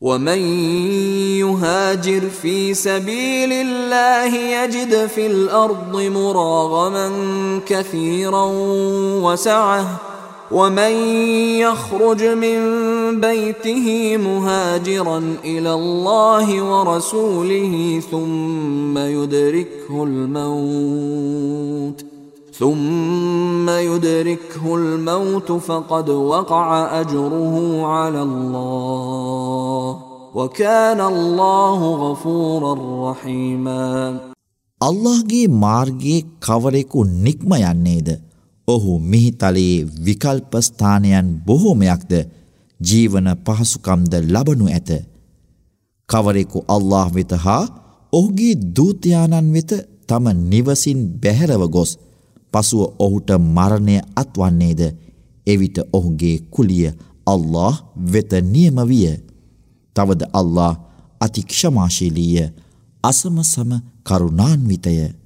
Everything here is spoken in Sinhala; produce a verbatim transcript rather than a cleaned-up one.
ومن يهاجر في سبيل الله يجد في الأرض مراغما كثيرا وسعة ومن يخرج من بيته مهاجرا إلى الله ورسوله ثم يدركه الموت ثم يدركه الموت فقد وقع أجره على الله وكان الله غفورا رحيما. අල්ලාහ්ගේ මාර්ගයේ කවරෙකු නික්ම යන්නේද? ඔහු මිහි තලයේ විකල්ප ස්ථානයන් බොහෝමයක්ද ජීවන පහසුකම්ද ලබනු ඇත. කවරෙකු අල්ලාහ් වෙත හා ඔහුගේ දූතයාණන් වෙත තම නිවසින් බැහැරව ගොස් පසුව ඔහුට මරණය අත්වන්නේද එවිට ඔහුගේ කුලිය අල්ලාහ් වෙත නියම විය. තවද අල්ලාහ් අති ක්ෂමාශීලීය අසමසම කරුණාන්විතය.